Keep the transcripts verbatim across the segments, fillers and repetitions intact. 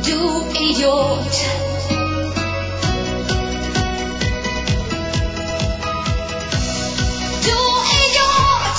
du Idiot. Du Idiot.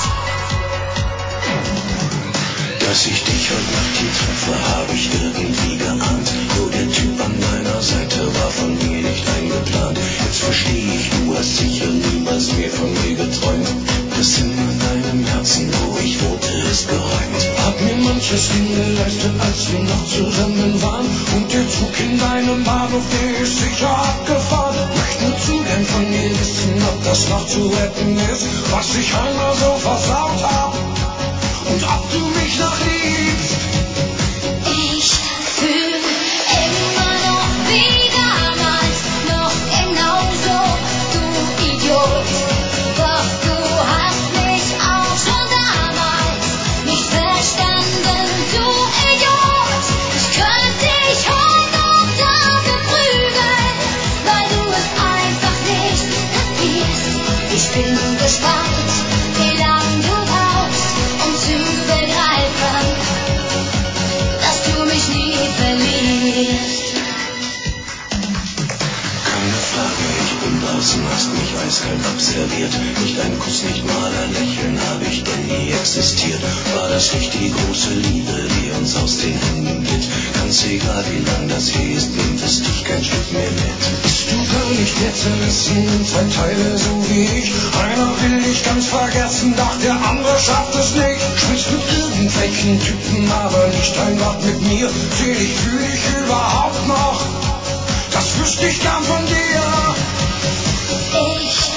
Dass ich dich heute Nacht hier treffe, habe ich irgendwie geahnt. Nur der Typ an meiner Seite war von mir nicht eingeplant. Jetzt verstehe ich, du hast sicher niemals mehr von mir geträumt. Das Zimmer in deinem Herzen, wo ich wohnte, ist geräumt. Hab mir manches hingeleistet, als wir noch zusammen waren. Und der Zug in deinem Bahnhof, der ist sicher abgefahren. Möchte nur zu gern von dir wissen, ob das noch zu retten ist, was ich einmal so versaut hab. Und ob du mich noch liebst. Ich fühle immer noch wie damals, noch genauso, du Idiot. Doch du hast mich auch schon damals nicht verstanden, du Idiot. Ich könnte dich heute noch dafür prügeln, weil du es einfach nicht kapierst. Ich bin gespannt, wie lange du brauchst, um zu begreifen, dass du mich nie verlierst. Keine Frage, ich bin draußen, hast mich eiskalt observiert. Nicht ein Kuss, nicht mal ein Lächeln, habe ich denn nie existiert. War das nicht die große Liebe, die uns aus den Händen glitt? Ganz egal, wie lang das her ist, nimmt es dich kein Stück mehr mit. Bist du gar nicht mehr zerrissen in zwei Teile, so wie ich? Einer will dich ganz vergessen, doch der andere schafft es nicht. Sprichst mit irgendwelchen Typen, aber nicht ein Wort mit mir. Seh ich, fühl ich überhaupt noch? Das wüsste ich gern von dir. Ich